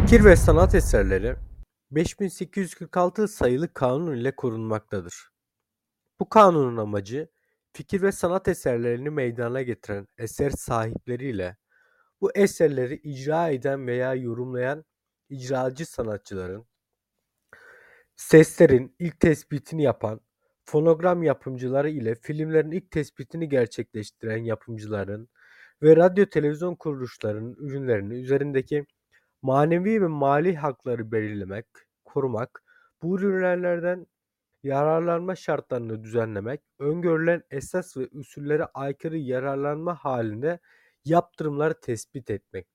Fikir ve sanat eserleri 5846 sayılı kanun ile korunmaktadır. Bu kanunun amacı, fikir ve sanat eserlerini meydana getiren eser sahipleriyle bu eserleri icra eden veya yorumlayan icracı sanatçıların, seslerin ilk tespitini yapan fonogram yapımcıları ile filmlerin ilk tespitini gerçekleştiren yapımcıların ve radyo televizyon kuruluşlarının ürünlerini üzerindeki manevi ve mali hakları belirlemek, korumak, bu ürünlerden yararlanma şartlarını düzenlemek, öngörülen esas ve usullere aykırı yararlanma halinde yaptırımları tespit etmek.